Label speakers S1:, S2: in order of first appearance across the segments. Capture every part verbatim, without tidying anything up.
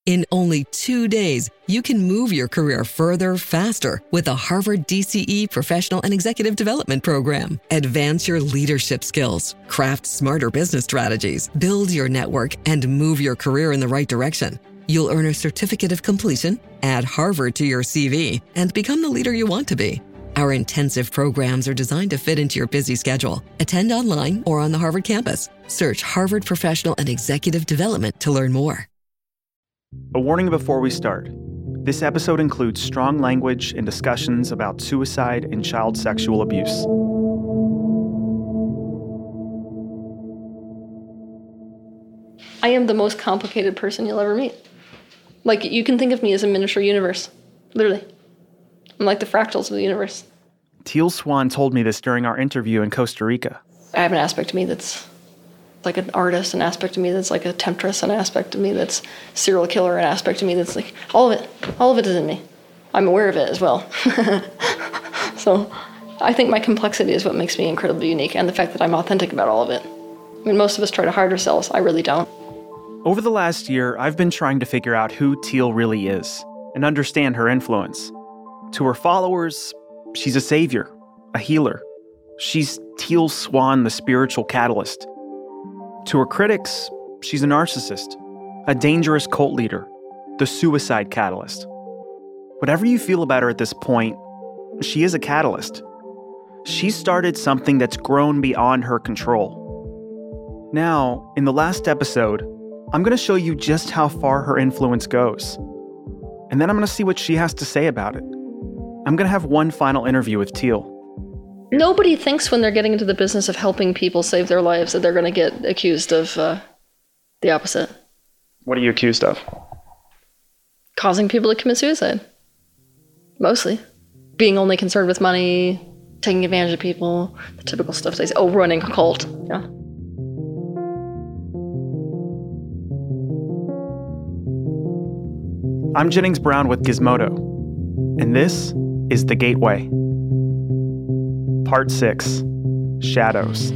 S1: In only two days, you can move your career further, faster with the Harvard D C E Professional and Executive Development Program. Advance your leadership skills, craft smarter business strategies, build your network, and move your career in the right direction. You'll earn a certificate of completion, add Harvard to your C V, and become the leader you want to be. Our intensive programs are designed to fit into your busy schedule. Attend online or on the Harvard campus. Search Harvard Professional and Executive Development to learn more.
S2: A warning before we start. This episode includes strong language and discussions about suicide and child sexual abuse.
S3: I am the most complicated person you'll ever meet. Like, you can think of me as a miniature universe. Literally. I'm like the fractals of the universe.
S2: Teal Swan told me this during our interview in Costa Rica.
S3: I have an aspect of me that's like an artist, an aspect of me that's like a temptress, an aspect of me that's serial killer, an aspect of me that's like, all of it. All of it is in me. I'm aware of it as well. So I think my complexity is what makes me incredibly unique, and the fact that I'm authentic about all of it. I mean, most of us try to hide ourselves. I really don't.
S2: Over the last year, I've been trying to figure out who Teal really is and understand her influence. To her followers, she's a savior, a healer. She's Teal Swan, the spiritual catalyst. To her critics, she's a narcissist, a dangerous cult leader, the suicide catalyst. Whatever you feel about her at this point, she is a catalyst. She started something that's grown beyond her control. Now, in the last episode, I'm going to show you just how far her influence goes. And then I'm going to see what she has to say about it. I'm going to have one final interview with Teal.
S3: Nobody thinks when they're getting into the business of helping people save their lives that they're going to get accused of uh, the opposite.
S2: What are you accused of?
S3: Causing people to commit suicide. Mostly. Being only concerned with money, taking advantage of people, the typical stuff they say. Oh, running a cult. Yeah.
S2: I'm Jennings Brown with Gizmodo, and this is The Gateway. Part six, Shadows.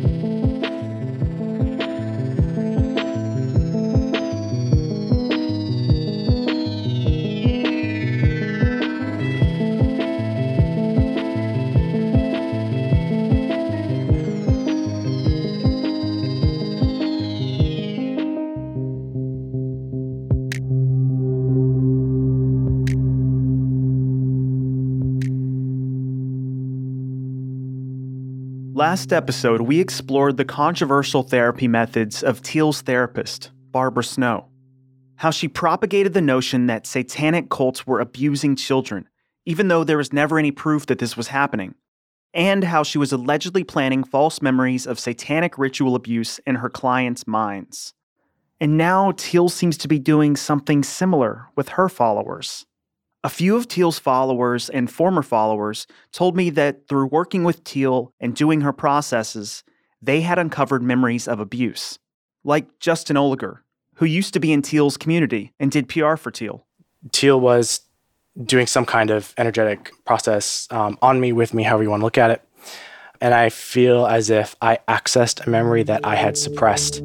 S2: Last episode, we explored the controversial therapy methods of Teal's therapist, Barbara Snow. How she propagated the notion that satanic cults were abusing children, even though there was never any proof that this was happening. And how she was allegedly planting false memories of satanic ritual abuse in her clients' minds. And now Teal seems to be doing something similar with her followers. A few of Teal's followers and former followers told me that through working with Teal and doing her processes, they had uncovered memories of abuse. Like Justin Oliger, who used to be in Teal's community and did P R for Teal.
S4: Teal was doing some kind of energetic process um, on me, with me, however you want to look at it. And I feel as if I accessed a memory that I had suppressed.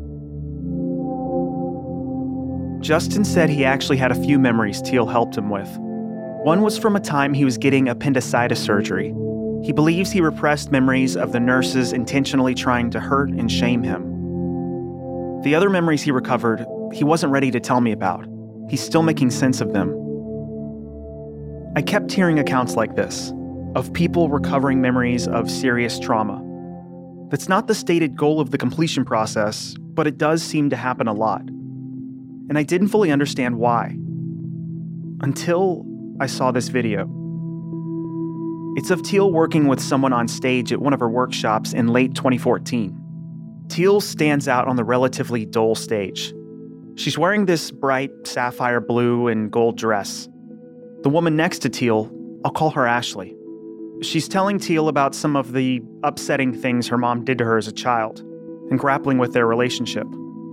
S2: Justin said he actually had a few memories Teal helped him with. One was from a time he was getting appendicitis surgery. He believes he repressed memories of the nurses intentionally trying to hurt and shame him. The other memories he recovered, he wasn't ready to tell me about. He's still making sense of them. I kept hearing accounts like this, of people recovering memories of serious trauma. That's not the stated goal of the completion process, but it does seem to happen a lot. And I didn't fully understand why. Until I saw this video. It's of Teal working with someone on stage at one of her workshops in late twenty fourteen. Teal stands out on the relatively dull stage. She's wearing this bright sapphire blue and gold dress. The woman next to Teal, I'll call her Ashley. She's telling Teal about some of the upsetting things her mom did to her as a child and grappling with their relationship.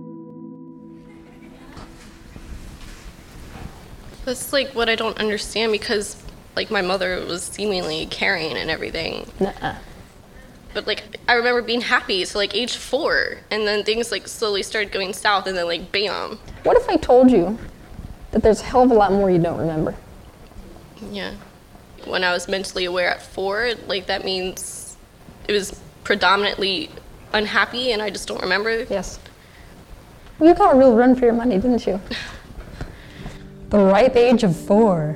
S5: That's like what I don't understand, because like my mother was seemingly caring and everything.
S3: Nuh-uh.
S5: But like I remember being happy, so like age four, and then things like slowly started going south, and then like bam.
S3: What if I told you that there's a hell of a lot more you don't remember.
S5: Yeah. When I was mentally aware at four, like that means it was predominantly unhappy and I just don't remember.
S3: Yes. You got a real run for your money, didn't you? The ripe age of four.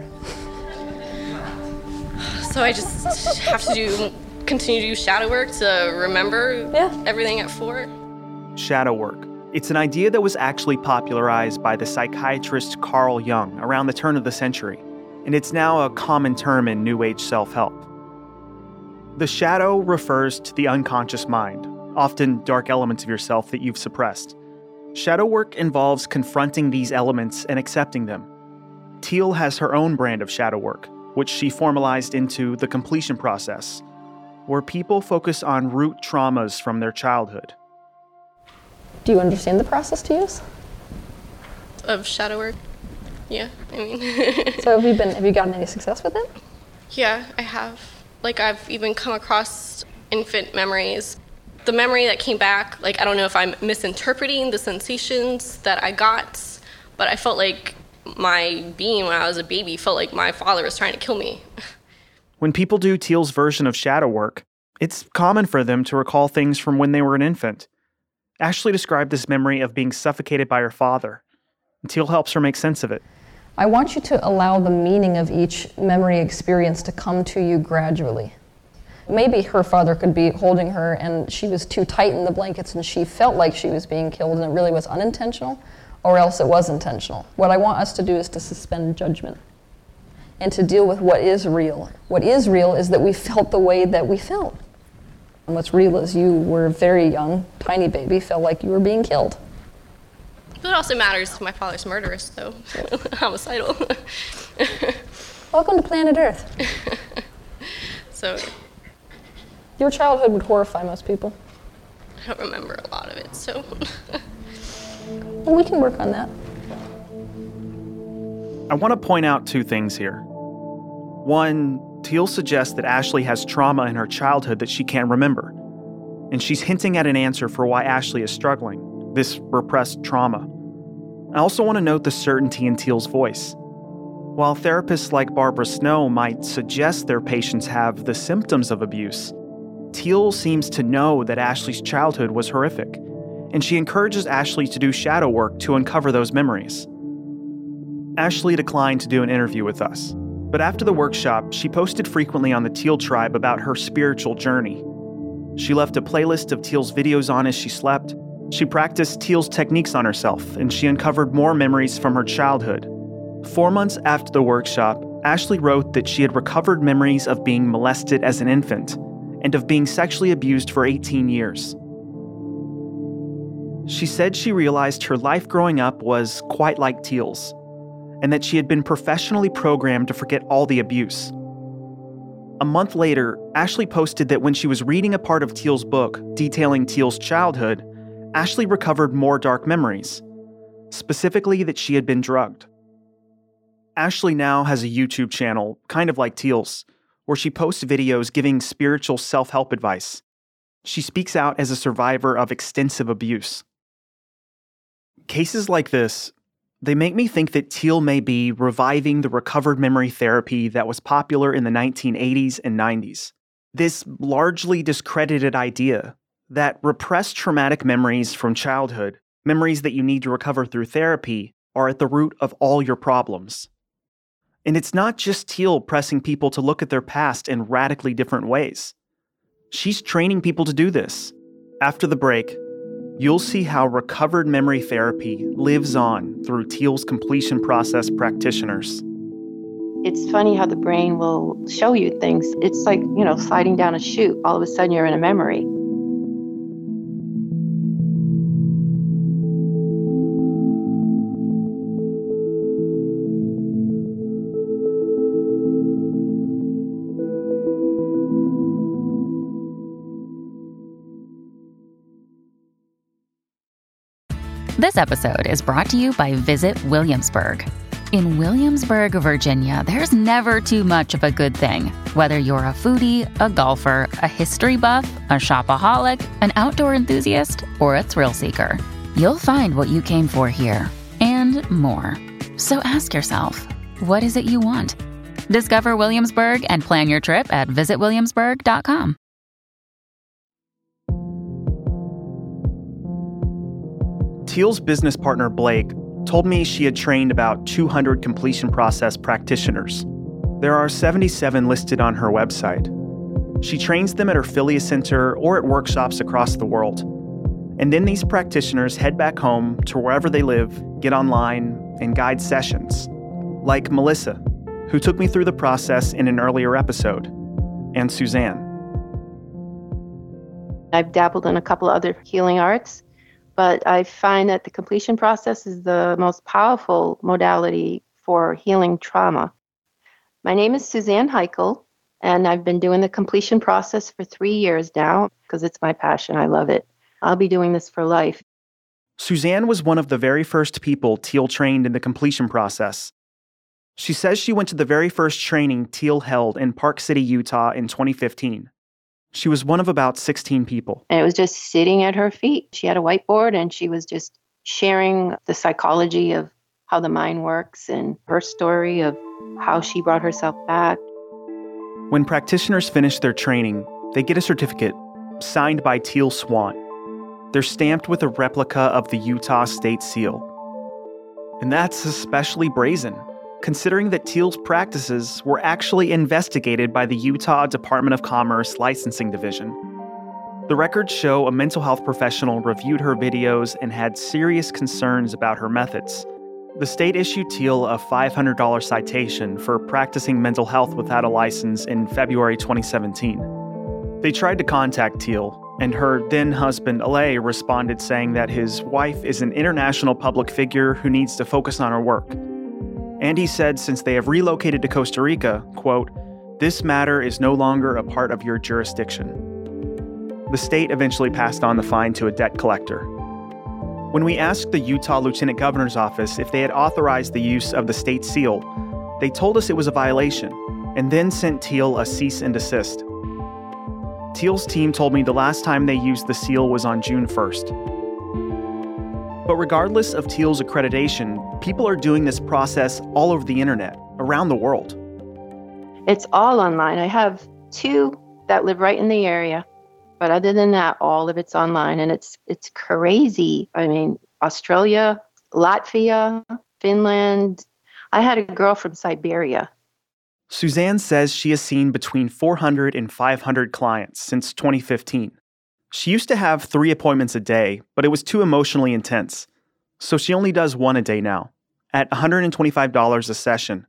S5: So I just have to do, continue to do shadow work to remember
S3: yeah.
S5: everything at four.
S2: Shadow work. It's an idea that was actually popularized by the psychiatrist Carl Jung around the turn of the century, and it's now a common term in New Age self-help. The shadow refers to the unconscious mind, often dark elements of yourself that you've suppressed. Shadow work involves confronting these elements and accepting them. Teal has her own brand of shadow work, which she formalized into the completion process, where people focus on root traumas from their childhood.
S3: Do you understand the process to use?
S5: Of shadow work? Yeah, I mean.
S3: So have you been, have you gotten any success with it?
S5: Yeah, I have. Like I've even come across infant memories. The memory that came back, like I don't know if I'm misinterpreting the sensations that I got, but I felt like my being when I was a baby felt like my father was trying to kill me.
S2: When people do Teal's version of shadow work, it's common for them to recall things from when they were an infant. Ashley described this memory of being suffocated by her father. Teal helps her make sense of it.
S3: I want you to allow the meaning of each memory experience to come to you gradually. Maybe her father could be holding her and she was too tight in the blankets and she felt like she was being killed and it really was unintentional, or else it was intentional. What I want us to do is to suspend judgment and to deal with what is real. What is real is that we felt the way that we felt. And what's real is you were a very young, tiny baby, felt like you were being killed.
S5: But it also matters if my father's murderous, though. Homicidal.
S3: Welcome to planet Earth.
S5: So.
S3: Your childhood would horrify most people.
S5: I don't remember a lot of it, so.
S3: Well, we can work on that.
S2: I want to point out two things here. One, Teal suggests that Ashley has trauma in her childhood that she can't remember. And she's hinting at an answer for why Ashley is struggling, this repressed trauma. I also want to note the certainty in Teal's voice. While therapists like Barbara Snow might suggest their patients have the symptoms of abuse, Teal seems to know that Ashley's childhood was horrific, and she encourages Ashley to do shadow work to uncover those memories. Ashley declined to do an interview with us, but after the workshop, she posted frequently on the Teal Tribe about her spiritual journey. She left a playlist of Teal's videos on as she slept. She practiced Teal's techniques on herself, and she uncovered more memories from her childhood. Four months after the workshop, Ashley wrote that she had recovered memories of being molested as an infant and of being sexually abused for eighteen years. She said she realized her life growing up was quite like Teal's, and that she had been professionally programmed to forget all the abuse. A month later, Ashley posted that when she was reading a part of Teal's book detailing Teal's childhood, Ashley recovered more dark memories, specifically that she had been drugged. Ashley now has a YouTube channel, kind of like Teal's, where she posts videos giving spiritual self-help advice. She speaks out as a survivor of extensive abuse. Cases like this, they make me think that Teal may be reviving the recovered memory therapy that was popular in the nineteen eighties and nineties. This largely discredited idea that repressed traumatic memories from childhood, memories that you need to recover through therapy, are at the root of all your problems. And it's not just Teal pressing people to look at their past in radically different ways. She's training people to do this. After the break, you'll see how recovered memory therapy lives on through Teal's completion process practitioners.
S6: It's funny how the brain will show you things. It's like, you know, sliding down a chute. All of a sudden you're in a memory.
S7: This episode is brought to you by Visit Williamsburg. In Williamsburg, Virginia, there's never too much of a good thing. Whether you're a foodie, a golfer, a history buff, a shopaholic, an outdoor enthusiast, or a thrill seeker, you'll find what you came for here and more. So ask yourself, what is it you want? Discover Williamsburg and plan your trip at visit williamsburg dot com.
S2: Teal's business partner, Blake, told me she had trained about two hundred completion process practitioners. There are seventy-seven listed on her website. She trains them at her Philia Center or at workshops across the world. And then these practitioners head back home to wherever they live, get online, and guide sessions. Like Melissa, who took me through the process in an earlier episode, and Suzanne.
S6: I've dabbled in a couple of other healing arts, but I find that the completion process is the most powerful modality for healing trauma. My name is Suzanne Heichel, and I've been doing the completion process for three years now because it's my passion. I love it. I'll be doing this for life.
S2: Suzanne was one of the very first people Teal trained in the completion process. She says she went to the very first training Teal held in Park City, Utah in twenty fifteen. She was one of about sixteen people.
S6: And it was just sitting at her feet. She had a whiteboard and she was just sharing the psychology of how the mind works and her story of how she brought herself back.
S2: When practitioners finish their training, they get a certificate signed by Teal Swan. They're stamped with a replica of the Utah State Seal. And that's especially brazen, considering that Teal's practices were actually investigated by the Utah Department of Commerce Licensing Division. The records show a mental health professional reviewed her videos and had serious concerns about her methods. The state issued Teal a five hundred dollars citation for practicing mental health without a license in February twenty seventeen. They tried to contact Teal, and her then-husband, Alay, responded saying that his wife is an international public figure who needs to focus on her work. And he said since they have relocated to Costa Rica, quote, "This matter is no longer a part of your jurisdiction." The state eventually passed on the fine to a debt collector. When we asked the Utah Lieutenant Governor's office if they had authorized the use of the state seal, they told us it was a violation, and then sent Teal a cease and desist. Teal's team told me the last time they used the seal was on June first. But regardless of Teal's accreditation, people are doing this process all over the internet, around the world.
S6: It's all online. I have two that live right in the area. But other than that, all of it's online, and it's it's crazy. I mean, Australia, Latvia, Finland. I had a girl from Siberia.
S2: Suzanne says she has seen between four hundred and five hundred clients since twenty fifteen. She used to have three appointments a day, but it was too emotionally intense. So she only does one a day now, at one hundred twenty-five dollars a session.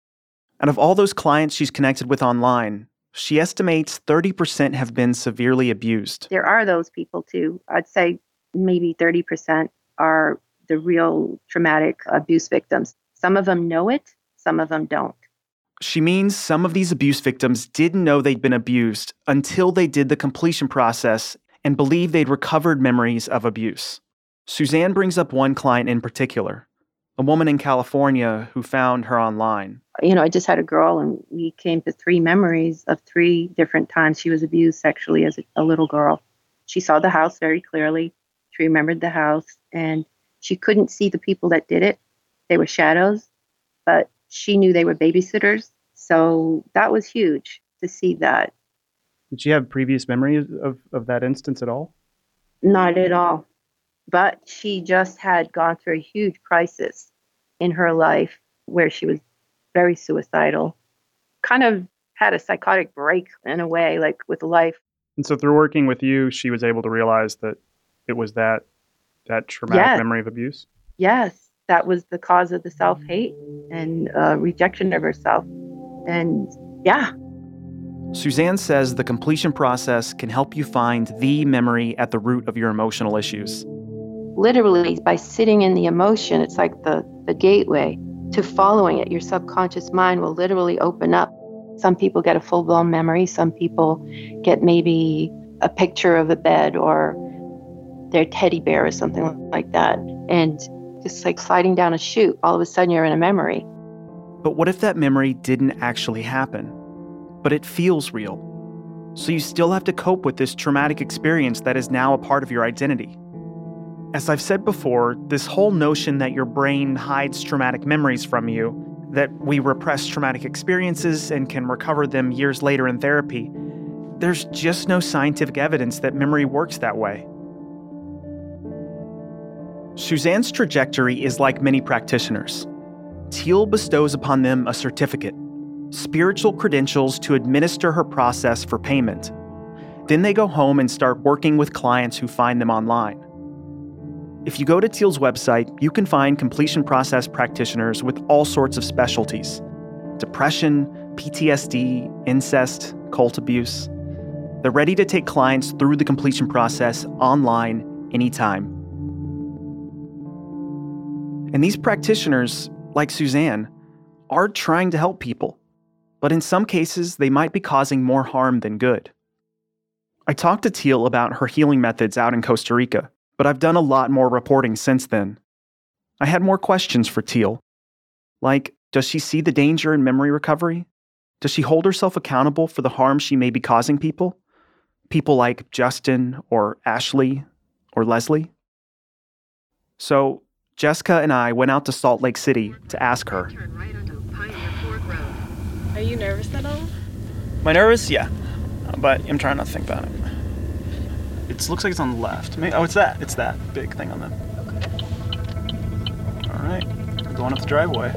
S2: Out of all those clients she's connected with online, she estimates thirty percent have been severely abused.
S6: There are those people too. I'd say maybe thirty percent are the real traumatic abuse victims. Some of them know it, some of them don't.
S2: She means some of these abuse victims didn't know they'd been abused until they did the completion process and believed they'd recovered memories of abuse. Suzanne brings up one client in particular, a woman in California who found her online.
S6: You know, I just had a girl and we came to three memories of three different times she was abused sexually as a, a little girl. She saw the house very clearly. She remembered the house and she couldn't see the people that did it. They were shadows, but she knew they were babysitters. So that was huge to see that.
S2: Did she have previous memories of, of that instance at all?
S6: Not at all. But she just had gone through a huge crisis in her life where she was very suicidal, kind of had a psychotic break in a way, like with life.
S2: And so through working with you, she was able to realize that it was that that traumatic
S6: yes.
S2: memory of abuse?
S6: Yes, that was the cause of the self-hate and uh, rejection of herself. And yeah.
S2: Suzanne says the completion process can help you find the memory at the root of your emotional issues.
S6: Literally, by sitting in the emotion, it's like the, the gateway to following it. Your subconscious mind will literally open up. Some people get a full-blown memory. Some people get maybe a picture of a bed or their teddy bear or something like that. And just like sliding down a chute, all of a sudden you're in a memory.
S2: But what if that memory didn't actually happen, but it feels real? So you still have to cope with this traumatic experience that is now a part of your identity. As I've said before, this whole notion that your brain hides traumatic memories from you, that we repress traumatic experiences and can recover them years later in therapy, there's just no scientific evidence that memory works that way. Suzanne's trajectory is like many practitioners. Teal bestows upon them a certificate, spiritual credentials to administer her process for payment. Then they go home and start working with clients who find them online. If you go to Teal's website, you can find completion process practitioners with all sorts of specialties: depression, P T S D, incest, cult abuse. They're ready to take clients through the completion process online anytime. And these practitioners, like Suzanne, are trying to help people, but in some cases, they might be causing more harm than good. I talked to Teal about her healing methods out in Costa Rica, but I've done a lot more reporting since then. I had more questions for Teal. Like, does she see the danger in memory recovery? Does she hold herself accountable for the harm she may be causing people? People like Justin or Ashley or Leslie? So, Jessica and I went out to Salt Lake City to ask her.
S8: Are you nervous at all?
S9: Am I nervous? Yeah. But I'm trying not to think about it. It looks like it's on the left. Maybe, oh, it's that. It's that big thing on them. Okay. All right. We're going up the driveway.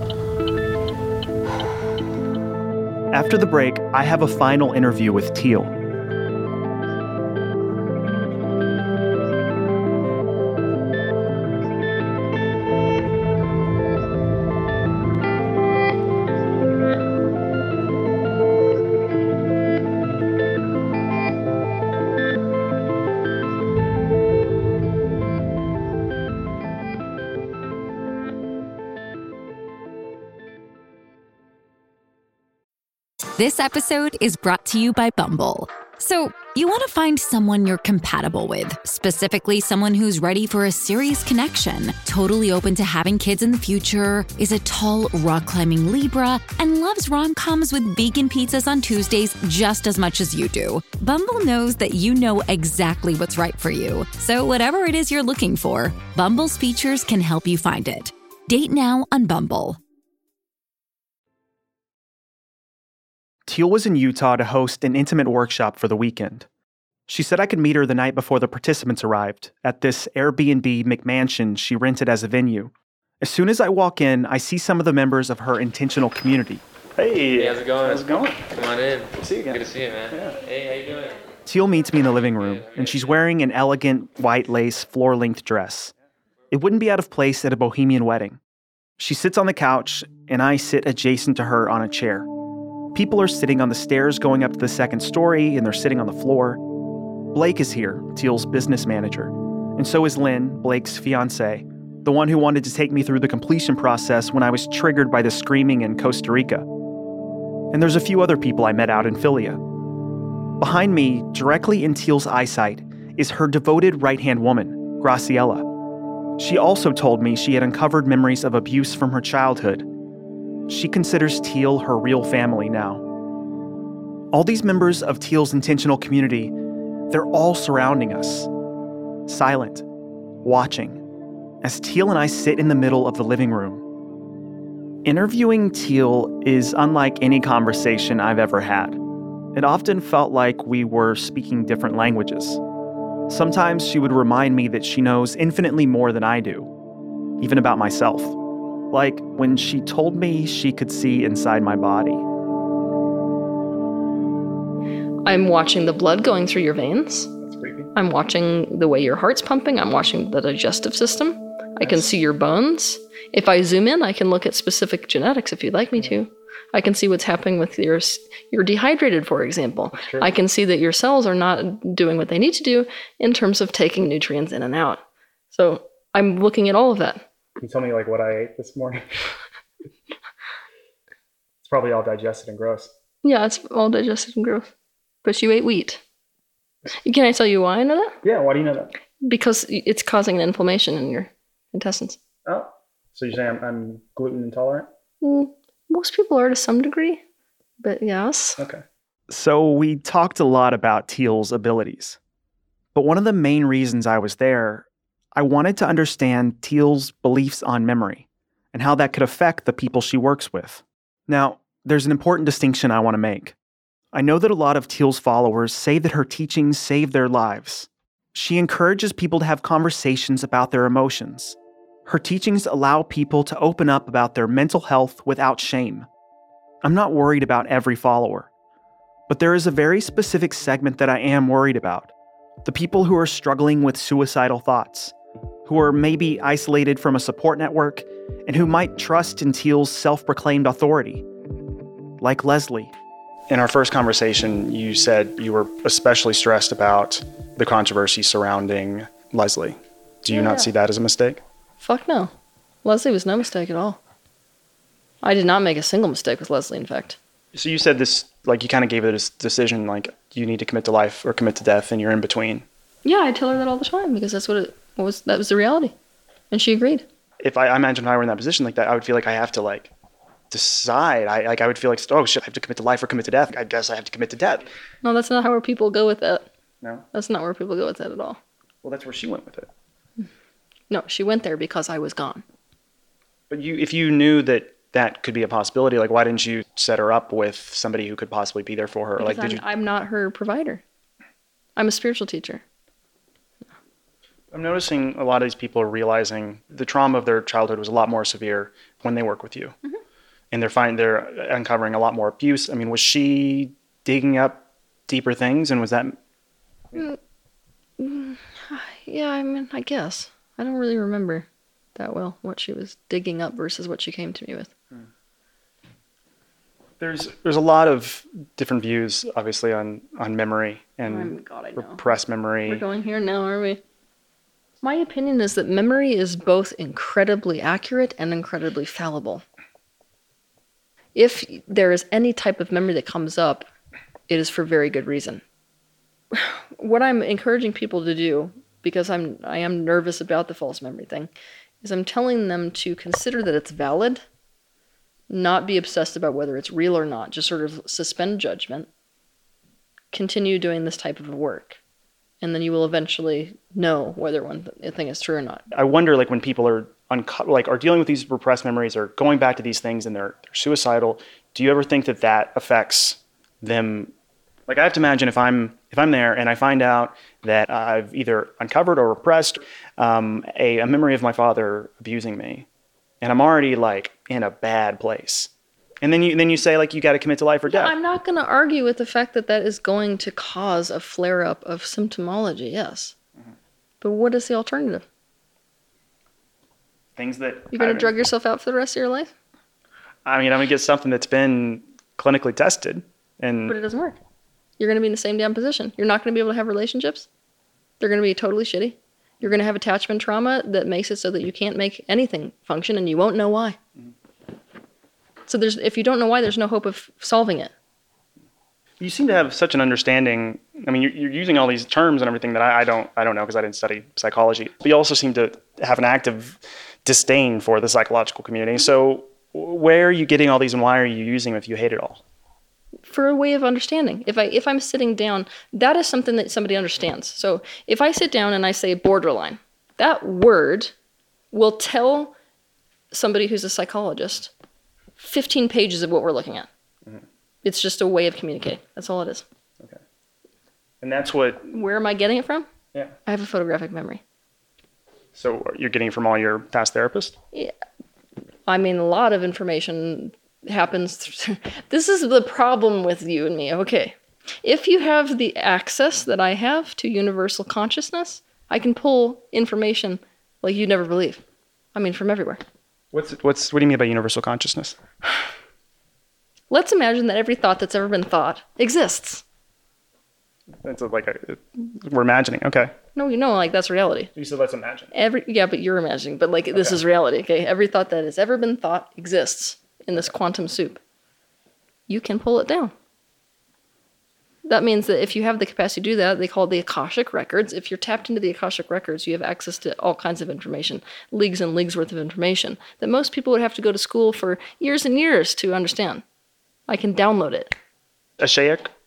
S2: After the break, I have a final interview with Teal.
S10: This episode is brought to you by Bumble. So, you want to find someone you're compatible with, specifically someone who's ready for a serious connection, totally open to having kids in the future, is a tall, rock-climbing Libra, and loves rom-coms with vegan pizzas on Tuesdays just as much as you do. Bumble knows that you know exactly what's right for you. So whatever it is you're looking for, Bumble's features can help you find it. Date now on Bumble.
S2: Teal was in Utah to host an intimate workshop for the weekend. She said I could meet her the night before the participants arrived at this Airbnb McMansion she rented as a venue. As soon as I walk in, I see some of the members of her intentional community.
S9: Hey,
S11: hey how's it going?
S9: How's it going?
S11: Come on in.
S9: Good to see you again.
S11: Good to see you, man.
S9: Yeah.
S11: Hey, how you doing?
S2: Teal meets me in the living room, and she's wearing an elegant white lace floor-length dress. It wouldn't be out of place at a bohemian wedding. She sits on the couch, and I sit adjacent to her on a chair. People are sitting on the stairs going up to the second story, and they're sitting on the floor. Blake is here, Teal's business manager. And so is Lynn, Blake's fiancée, the one who wanted to take me through the completion process when I was triggered by the screaming in Costa Rica. And there's a few other people I met out in Philia. Behind me, directly in Teal's eyesight, is her devoted right-hand woman, Graciela. She also told me she had uncovered memories of abuse from her childhood. She considers Teal her real family now. All these members of Teal's intentional community, they're all surrounding us, silent, watching, as Teal and I sit in the middle of the living room. Interviewing Teal is unlike any conversation I've ever had. It often felt like we were speaking different languages. Sometimes she would remind me that she knows infinitely more than I do, even about myself. Like when she told me she could see inside my body.
S3: I'm watching the blood going through your veins.
S9: That's creepy.
S3: I'm watching the way your heart's pumping. I'm watching the digestive system. Nice. I can see your bones. If I zoom in, I can look at specific genetics if you'd like me to. I can see what's happening with your, you're dehydrated, for example. I can see that your cells are not doing what they need to do in terms of taking nutrients in and out. So I'm looking at all of that.
S9: Can you tell me like what I ate this morning? It's probably all digested and gross.
S3: Yeah, it's all digested and gross. But you ate wheat. Can I tell you why I know that?
S9: Yeah, why do you know that?
S3: Because it's causing an inflammation in your intestines.
S9: Oh, so you're saying I'm, I'm gluten intolerant?
S3: Mm, most people are to some degree, but yes.
S9: Okay.
S2: So we talked a lot about Teal's abilities. But one of the main reasons I was there, I wanted to understand Teal's beliefs on memory and how that could affect the people she works with. Now, there's an important distinction I want to make. I know that a lot of Teal's followers say that her teachings save their lives. She encourages people to have conversations about their emotions. Her teachings allow people to open up about their mental health without shame. I'm not worried about every follower, but there is a very specific segment that I am worried about. The people who are struggling with suicidal thoughts, who are maybe isolated from a support network, and who might trust in Teal's self-proclaimed authority, like Leslie.
S9: In our first conversation, you said you were especially stressed about the controversy surrounding Leslie. Do you
S3: Yeah.
S9: not see that as a mistake?
S3: Fuck no. Leslie was no mistake at all. I did not make a single mistake with Leslie, in fact.
S9: So you said this, like you kind of gave it this decision, like you need to commit to life or commit to death, and you're in between.
S3: Yeah, I tell her that all the time because that's what it what was. That was the reality, and she agreed.
S9: If I, I imagine if I were in that position like that, I would feel like I have to like decide. I like I would feel like, oh shit, I have to commit to life or commit to death. I guess I have to commit to death.
S3: No, that's not how where people go with that.
S9: No.
S3: That's not where people go with that at all.
S9: Well, that's where she went with it.
S3: No, she went there because I was gone.
S9: But you, if you knew that that could be a possibility, like why didn't you set her up with somebody who could possibly be there for her?
S3: Because
S9: Like, did
S3: I'm,
S9: you?
S3: I'm not her provider. I'm a spiritual teacher.
S9: I'm noticing a lot of these people are realizing the trauma of their childhood was a lot more severe when they work with you,
S3: Mm-hmm.
S9: and they're finding they're uncovering a lot more abuse. I mean, was she digging up deeper things, and was that?
S3: Yeah, I mean, I guess. I don't really remember that well what she was digging up versus what she came to me with.
S9: There's there's a lot of different views, obviously, on, on memory and
S3: Oh, God, I know.
S9: repressed memory.
S3: We're going here now, are we? My opinion is that memory is both incredibly accurate and incredibly fallible. If there is any type of memory that comes up, it is for very good reason. What I'm encouraging people to do, because I'm I am nervous about the false memory thing, is I'm telling them to consider that it's valid, not be obsessed about whether it's real or not, just sort of suspend judgment, continue doing this type of work, and then you will eventually know whether one thing is true or not.
S9: I wonder, like, when people are unco- like are dealing with these repressed memories or going back to these things and they're, they're suicidal, do you ever think that that affects them? Like, I have to imagine if I'm if I'm there and I find out that I've either uncovered or repressed um, a, a memory of my father abusing me, and I'm already like in a bad place, and then you then you say like you got to commit to life or death.
S3: I'm not going to argue with the fact that that is going to cause a flare-up of symptomology, yes. Mm-hmm. But what is the alternative?
S9: Things that
S3: You're going
S9: I
S3: to drug yourself out for the rest of your life?
S9: I mean, I'm gonna get something that's been clinically tested, and
S3: But it doesn't work. You're going to be in the same damn position. You're not going to be able to have relationships. They're going to be totally shitty. You're going to have attachment trauma that makes it so that you can't make anything function, and you won't know why. Mm-hmm. So there's, if you don't know why, there's no hope of solving it.
S9: you seem to have such an understanding. I mean, you're, you're using all these terms and everything that I, I don't I don't know because I didn't study psychology. But you also seem to have an active disdain for the psychological community. So where are you getting all these, and why are you using them if you hate it all?
S3: For a way of understanding. If I if I'm sitting down, that is something that somebody understands. So if I sit down and I say borderline, that word will tell somebody who's a psychologist fifteen pages of what we're looking at. Mm-hmm. It's just a way of communicating. That's all it is.
S9: Okay. And that's what...
S3: Where am I getting it from?
S9: Yeah.
S3: I have a photographic memory.
S9: So you're getting it from all your past therapists?
S3: Yeah. I mean, a lot of information happens. Through, this is the problem with you and me. Okay. If you have the access that I have to universal consciousness, I can pull information like you'd never believe. I mean, from everywhere.
S9: What's what's what do you mean by universal consciousness?
S3: Let's imagine that every thought that's ever been thought exists.
S9: That's like a, we're imagining. Okay.
S3: No, you know, like that's reality.
S9: You said let's imagine.
S3: Every yeah, but you're imagining. But like this
S9: Okay.
S3: is reality. Okay, every thought that has ever been thought exists in this quantum soup. You can pull it down. That means that if you have the capacity to do that, they call it the Akashic Records. If you're tapped into the Akashic Records, you have access to all kinds of information, leagues and leagues worth of information that most people would have to go to school for years and years to understand. I can download it.
S9: Ashaic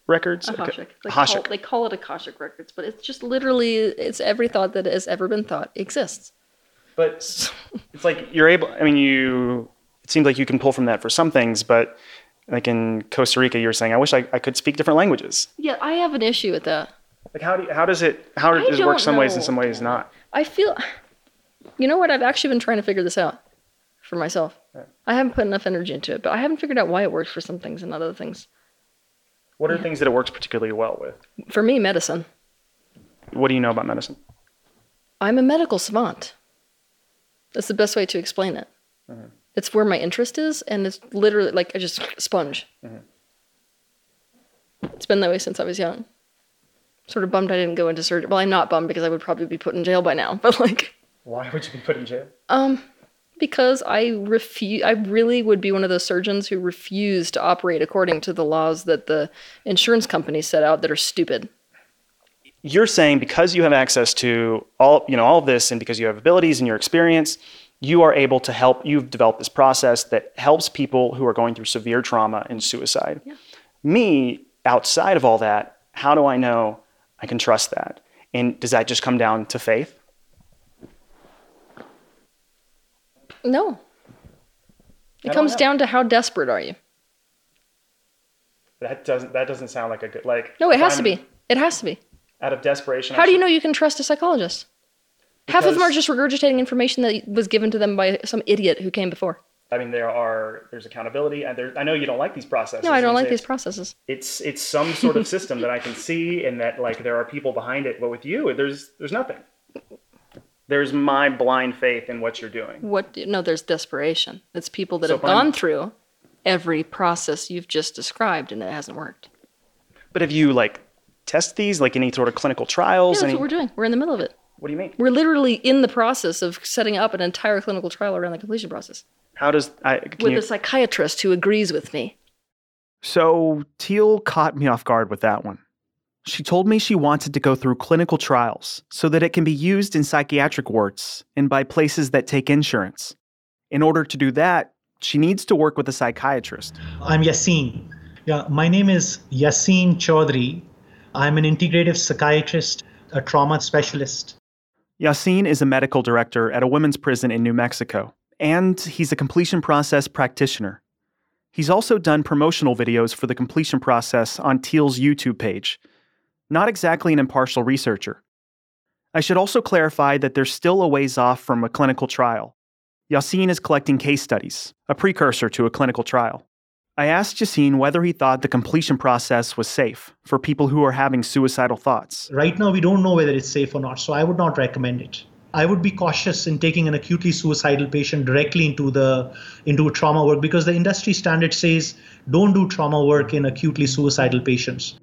S9: records?
S3: Akashic. They,
S9: Akashic.
S3: Call, they call it Akashic records, but it's just literally, it's every thought that has ever been thought exists.
S9: But it's like you're able, I mean, you, it seems like you can pull from that for some things, but like in Costa Rica, you were saying, I wish I, I could speak different languages.
S3: Yeah, I have an issue with that.
S9: Like how do you, how does it, how does it work some ways and some ways not?
S3: I feel, you know what, I've actually been trying to figure this out for myself. Right. I haven't put enough energy into it, but I haven't figured out why it works for some things and not other things.
S9: What are
S3: yeah.
S9: things that it works particularly well with?
S3: For me, medicine.
S9: What do you know about medicine?
S3: I'm a medical savant. That's the best way to explain it. Mm-hmm. It's where my interest is, and it's literally like I just sponge. Mm-hmm. It's been that way since I was young. Sort of bummed I didn't go into surgery. Well, I'm not bummed because I would probably be put in jail by now, but like...
S9: Why would you be put in jail?
S3: Um, because I refuse, I really would be one of those surgeons who refuse to operate according to the laws that the insurance companies set out that are stupid.
S9: You're saying because you have access to all, you know, all of this and because you have abilities and your experience, you are able to help, you've developed this process that helps people who are going through severe trauma and suicide. Yeah. Me, outside of all that, how do I know I can trust that? And does that just come down to faith?
S3: No. It comes down to how desperate are you?
S9: That doesn't, that doesn't sound like a good, like...
S3: No, it has I'm, to be. It has to be.
S9: Out of desperation.
S3: How do you know you can trust a psychologist? Half of them are just regurgitating information that was given to them by some idiot who came before.
S9: I mean, there are, there's accountability, and there, I know you don't like these processes.
S3: No, I don't like these processes.
S9: It's it's some sort of system that I can see, and that like there are people behind it. But with you, there's there's nothing. There's my blind faith in what you're doing.
S3: What? No, there's desperation. It's people that
S9: So
S3: have
S9: if I'm-
S3: gone through every process you've just described, and it hasn't worked.
S9: But have you like test these, like any sort of clinical trials?
S3: Yeah, that's
S9: any...
S3: what we're doing. We're in the middle of it.
S9: What do you mean?
S3: We're literally in the process of setting up an entire clinical trial around the completion process.
S9: How does I can
S3: with
S9: you...
S3: a psychiatrist who agrees with me.
S2: So Teal caught me off guard with that one. She told me she wanted to go through clinical trials so that it can be used in psychiatric wards and by places that take insurance. In order to do that, she needs to work with a psychiatrist.
S8: I'm Yassine. Yeah, my name is Yassine Chaudhry. I'm an integrative psychiatrist, a trauma specialist.
S2: Yassine is a medical director at a women's prison in New Mexico, and he's a completion process practitioner. He's also done promotional videos for the completion process on Teal's YouTube page. Not exactly an impartial researcher. I should also clarify that there's still a ways off from a clinical trial. Yassine is collecting case studies, a precursor to a clinical trial. I asked Yassine whether he thought the completion process was safe for people who are having suicidal thoughts.
S8: Right now, we don't know whether it's safe or not, so I would not recommend it. I would be cautious in taking an acutely suicidal patient directly into the into trauma work because the industry standard says don't do trauma work in acutely suicidal patients.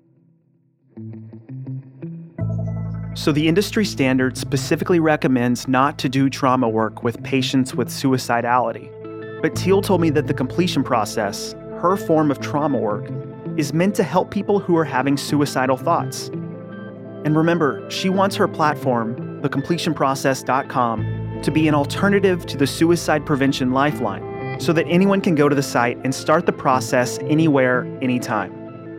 S2: So the industry standard specifically recommends not to do trauma work with patients with suicidality. But Teal told me that the completion process, her form of trauma work, is meant to help people who are having suicidal thoughts. And remember, she wants her platform, the completion process dot com, to be an alternative to the Suicide Prevention Lifeline, so that anyone can go to the site and start the process anywhere, anytime.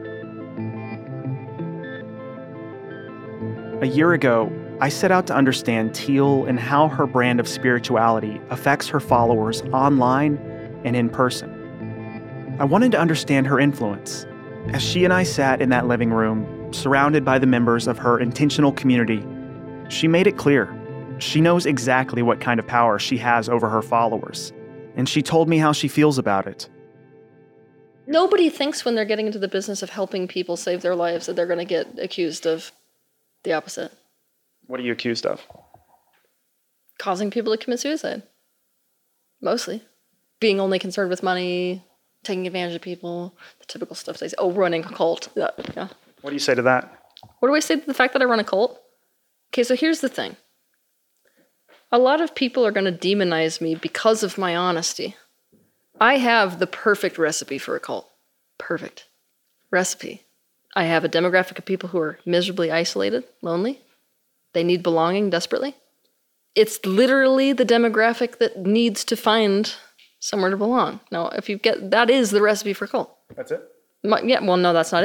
S2: A year ago, I set out to understand Teal and how her brand of spirituality affects her followers online and in person. I wanted to understand her influence. As she and I sat in that living room, surrounded by the members of her intentional community, she made it clear she knows exactly what kind of power she has over her followers, and she told me how she feels about it.
S3: Nobody thinks when they're getting into the business of helping people save their lives that they're going to get accused of the opposite.
S9: What are you accused of?
S3: Causing people to commit suicide. Mostly. Being only concerned with money, taking advantage of people, the typical stuff they say. Oh, running a cult. Yeah. yeah.
S9: What do you say to that?
S3: What do I say to the fact that I run a cult? Okay, so here's the thing. A lot of people are going to demonize me because of my honesty. I have the perfect recipe for a cult. Perfect recipe. I have a demographic of people who are miserably isolated, lonely. They need belonging desperately. It's literally the demographic that needs to find somewhere to belong. Now, if you get, that is the recipe for a cult.
S9: That's it?
S3: My, yeah, well, no, that's not it.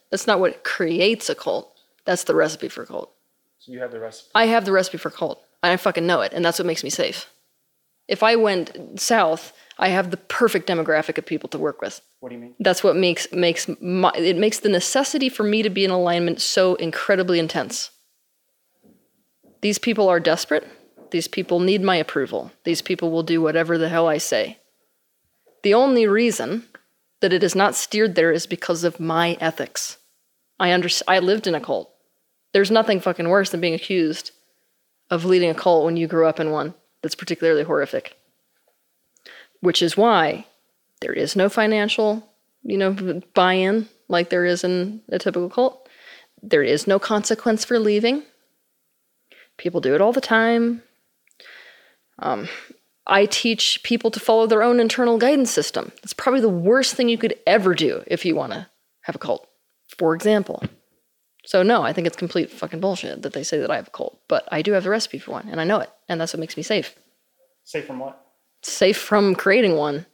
S3: That's not what creates a cult. That's the recipe for a cult.
S9: So you have the recipe.
S3: I have the recipe for a cult, and I fucking know it, and that's what makes me safe. If I went south, I have the perfect demographic of people to work with.
S9: What do you mean?
S3: That's what makes makes my, it makes the necessity for me to be in alignment so incredibly intense. These people are desperate. These people need my approval. These people will do whatever the hell I say. The only reason that it is not steered there is because of my ethics. I under, I lived in a cult. There's nothing fucking worse than being accused of leading a cult when you grew up in one that's particularly horrific. Which is why there is no financial, you know, buy-in like there is in a typical cult. There is no consequence for leaving. People do it all the time. Um, I teach people to follow their own internal guidance system. That's probably the worst thing you could ever do if you want to have a cult, for example. So no, I think it's complete fucking bullshit that they say that I have a cult. But I do have the recipe for one, and I know it. And that's what makes me safe.
S9: Safe from what?
S3: Safe from creating one.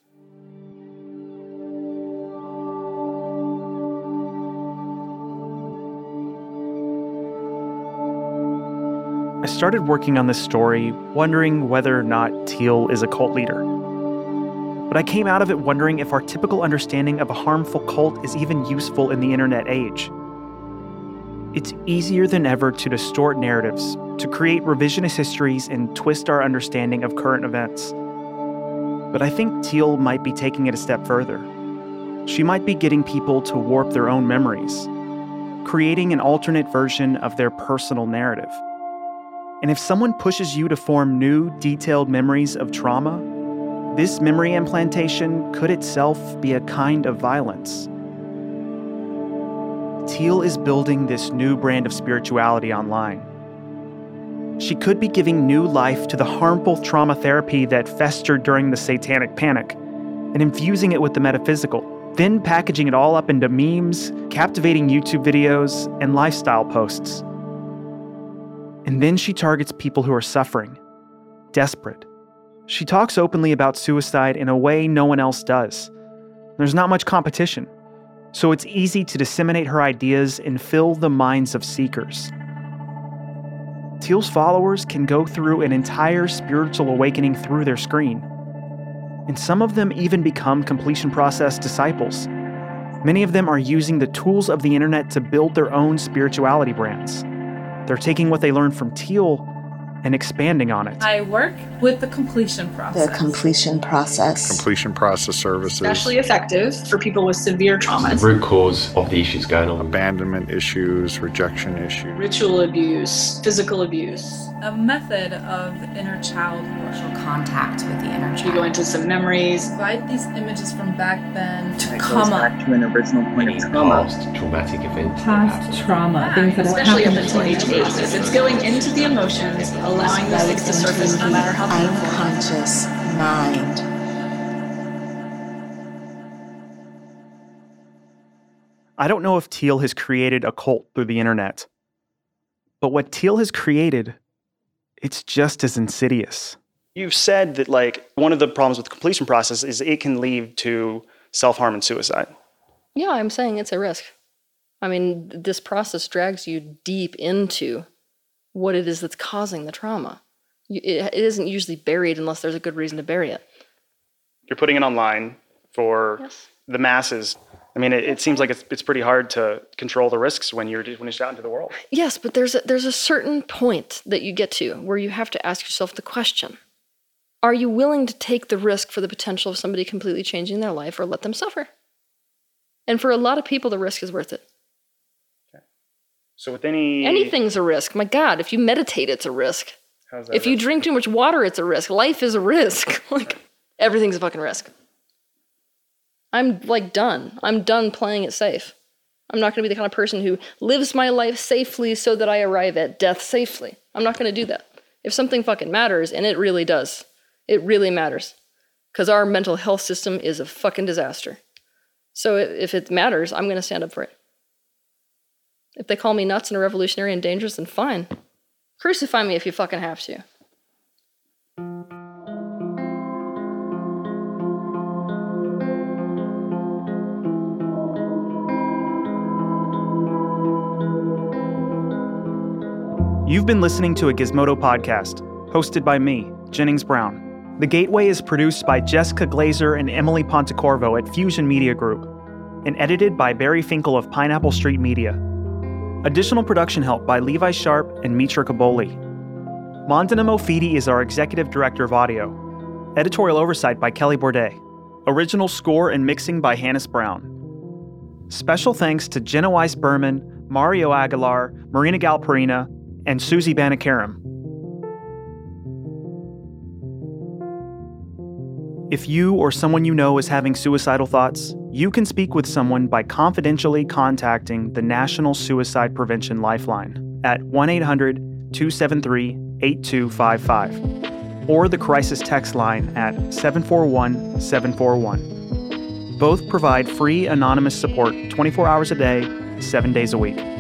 S2: I started working on this story, wondering whether or not Teal is a cult leader. But I came out of it wondering if our typical understanding of a harmful cult is even useful in the internet age. It's easier than ever to distort narratives, to create revisionist histories and twist our understanding of current events. But I think Teal might be taking it a step further. She might be getting people to warp their own memories, creating an alternate version of their personal narrative. And if someone pushes you to form new, detailed memories of trauma, this memory implantation could itself be a kind of violence. Teal is building this new brand of spirituality online. She could be giving new life to the harmful trauma therapy that festered during the Satanic Panic and infusing it with the metaphysical, then packaging it all up into memes, captivating YouTube videos, and lifestyle posts. And then she targets people who are suffering, desperate. She talks openly about suicide in a way no one else does. There's not much competition, so it's easy to disseminate her ideas and fill the minds of seekers. Teal's followers can go through an entire spiritual awakening through their screen. And some of them even become completion process disciples. Many of them are using the tools of the internet to build their own spirituality brands. They're taking what they learned from Teal and expanding on it.
S11: I work with the completion process.
S12: The completion process.
S13: Completion process services.
S11: Especially effective for people with severe traumas.
S14: The root cause of the issues going on.
S13: Abandonment issues, rejection issues.
S11: Ritual abuse, physical abuse.
S15: A method of inner child work.
S12: Contact with the inner child.
S11: We go into some memories.
S15: Invite these images from back then to
S16: it
S15: come
S16: goes back
S15: up.
S16: to an original point of trauma.
S14: Past traumatic events.
S15: Past trauma. Things that
S11: Especially up
S15: have
S11: until age eight. It's going into the emotions, allowing those things to surface no matter how painful.
S12: Unconscious mind.
S2: I don't know if Teal has created a cult through the internet, but what Teal has created, it's just as insidious.
S9: You've said that, like, one of the problems with the completion process is it can lead to self-harm and suicide.
S3: Yeah, I'm saying it's a risk. I mean, this process drags you deep into what it is that's causing the trauma. It isn't usually buried unless there's a good reason to bury it.
S9: You're putting it online for yes. the masses. I mean, it, it seems like it's it's pretty hard to control the risks when you're when it's out into the world.
S3: Yes, but there's a, there's a certain point that you get to where you have to ask yourself the question: are you willing to take the risk for the potential of somebody completely changing their life, or let them suffer? And for a lot of people, the risk is worth it.
S9: Okay. So with any
S3: anything's a risk. My God, if you meditate, it's a risk.
S9: How's that
S3: if you
S9: risk?
S3: drink too much water, it's a risk. Life is a risk. Like everything's a fucking risk. I'm like done. I'm done playing it safe. I'm not going to be the kind of person who lives my life safely so that I arrive at death safely. I'm not going to do that. If something fucking matters, and it really does, it really matters, because our mental health system is a fucking disaster. So if it matters, I'm going to stand up for it. If they call me nuts and a revolutionary and dangerous, then fine. Crucify me if you fucking have to.
S2: You've been listening to a Gizmodo podcast, hosted by me, Jennings Brown. The Gateway is produced by Jessica Glazer and Emily Pontecorvo at Fusion Media Group, and edited by Barry Finkel of Pineapple Street Media. Additional production help by Levi Sharp and Mitra Kaboli. Mandana Mofidi is our executive director of audio. Editorial oversight by Kelly Bourdet. Original score and mixing by Hannes Brown. Special thanks to Jenna Weiss Berman, Mario Aguilar, Marina Galperina, and Susie Banikarim. If you or someone you know is having suicidal thoughts, you can speak with someone by confidentially contacting the National Suicide Prevention Lifeline at one eight hundred two seven three eight two five five or the crisis text line at seven four one seven four one. Both provide free anonymous support twenty-four hours a day, seven days a week.